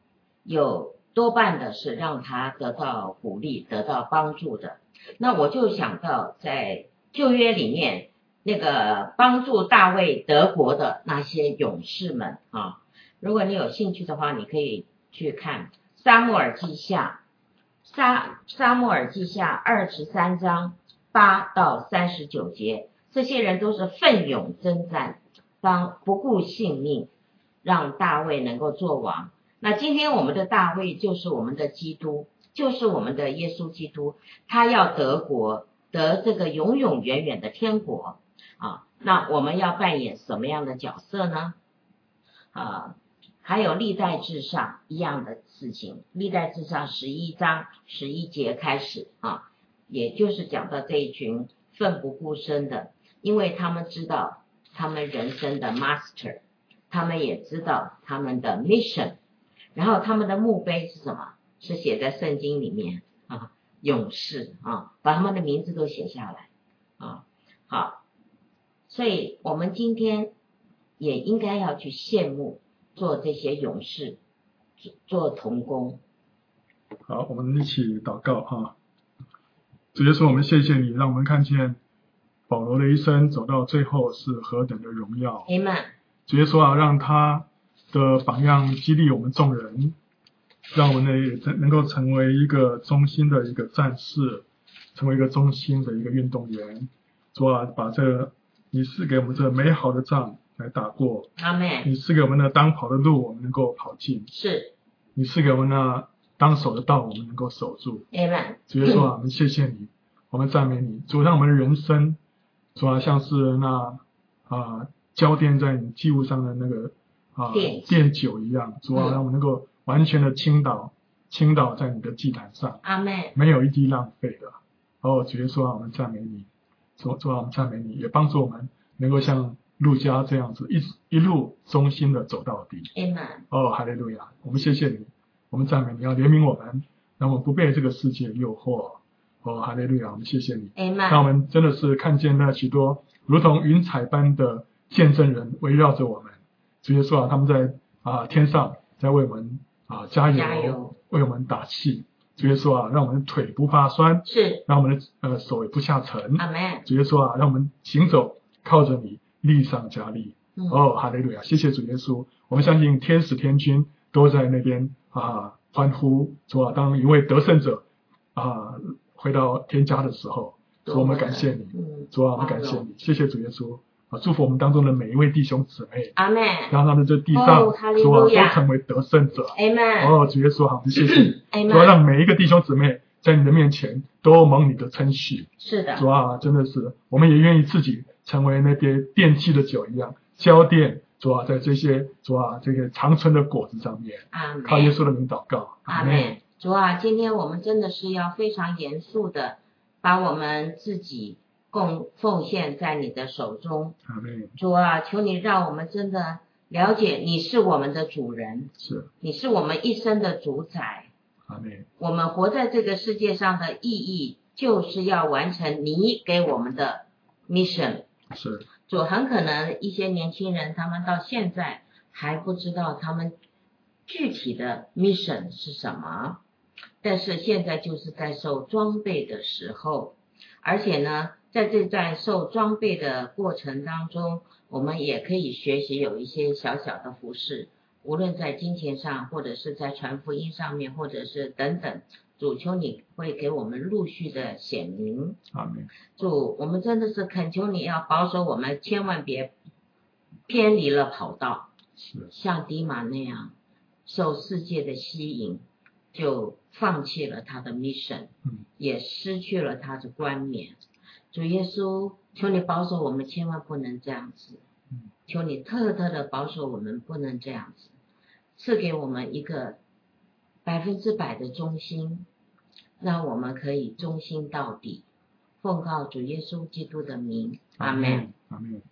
有多半的是让他得到鼓励，得到帮助的。那我就想到在旧约里面那个帮助大卫得国的那些勇士们啊，如果你有兴趣的话，你可以去看撒母耳记下撒撒母耳记下二十三章八到三十九节，这些人都是奋勇征战，当不顾性命，让大卫能够做王。那今天我们的大卫就是我们的基督，就是我们的耶稣基督，他要得国，得这个永永远远的天国啊。那我们要扮演什么样的角色呢？啊，还有历代志上一样的事情，历代志上十一章十一节开始啊，也就是讲到这一群奋不顾身的，因为他们知道他们人生的 master， 他们也知道他们的 mission， 然后他们的墓碑是什么？是写在圣经里面啊，勇士啊，把他们的名字都写下来啊。好，所以我们今天也应该要去羡慕做这些勇士，做童工。 好，我们一起祷告哈。主耶稣，我们谢谢你，让我们看见保罗的一生走到最后是何等的荣耀。 Amen。 主耶稣啊，让他的榜样激励我们众人，让我们呢也能够成为一个忠心的一个战士，成为一个忠心的一个运动员。主啊，把这个你赐给我们这美好的仗来打过。 阿们。 你赐给我们的当跑的路，我们能够跑进。 是。 你赐给我们的当守的道，我们能够守住。 Amen。 主耶稣啊，我们谢谢你，我们赞美你。主，让我们的人生，主啊，像是那啊浇奠在你祭物上的那个啊奠酒一样。主啊，让我们能够完全的倾倒，倾倒在你的祭坛上。 阿们。 没有一滴浪费的。哦，主耶稣啊，我们赞美你。主主啊，我们赞美你，也帮助我们能够像路加这样子一一路忠心的走到底。 Amen。 哦，哈利路亚！我们谢谢你，我们赞美你，要怜悯我们，让我们不被这个世界诱惑。哦，哈利路亚！我们谢谢你， Amen。 让我们真的是看见那许多如同云彩般的见证人围绕着我们。主耶稣啊，他们在啊天上在为我们啊加油， 加油为我们打气。主耶稣啊，让我们的腿不怕酸， 是， 让我们的呃手也不下沉。 阿们。 主耶稣啊，让我们行走靠着你，力上加力。 嗯、 哦，哈利路亚！谢谢主耶稣，我们相信天使天君都在那边啊欢呼。主啊，当一位得胜者啊回到天家的时候，主我们感谢你， 嗯、 主啊我们感谢你，谢谢主耶稣啊，祝福我们当中的每一位弟兄姊妹， 阿们， 让他们在地上、 哦、 主啊都成为得胜者。 Amen。 哦，主耶稣好，我们谢谢你， Amen。 主啊让每一个弟兄姊妹在你的面前都蒙你的称许。 是的， 主啊，真的是，我们也愿意自己成为那边奠祭的酒一样，浇奠主啊，在这些主啊这个长存的果子上面。 阿们。 靠耶稣的名祷告， 阿们。主啊，今天我们真的是要非常严肃的把我们自己供奉献在你的手中。 阿们。 主啊，求你让我们真的了解你是我们的主人， 是， 你是我们一生的主宰。 阿们。 我们活在这个世界上的意义，就是要完成你给我们的 mission。 是。 主，很可能一些年轻人他们到现在还不知道他们具体的 mission 是什么，但是现在就是在受装备的时候，而且呢，在这段受装备的过程当中，我们也可以学习有一些小小的服事，无论在金钱上，或者是在传福音上面，或者是等等。主，求你会给我们陆续的显明。 阿们。 主，我们真的是恳求你要保守我们，千万别偏离了跑道， 是像迪玛那样受世界的吸引，就放弃了他的 mission，、 嗯、 也失去了他的冠冕。主耶稣，求你保守我们，千万不能这样子。 嗯、 求你特特的保守我们，不能这样子，赐给我们一个百分之百的忠心，让我们可以忠心到底。奉告主耶稣基督的名，阿们。 阿们。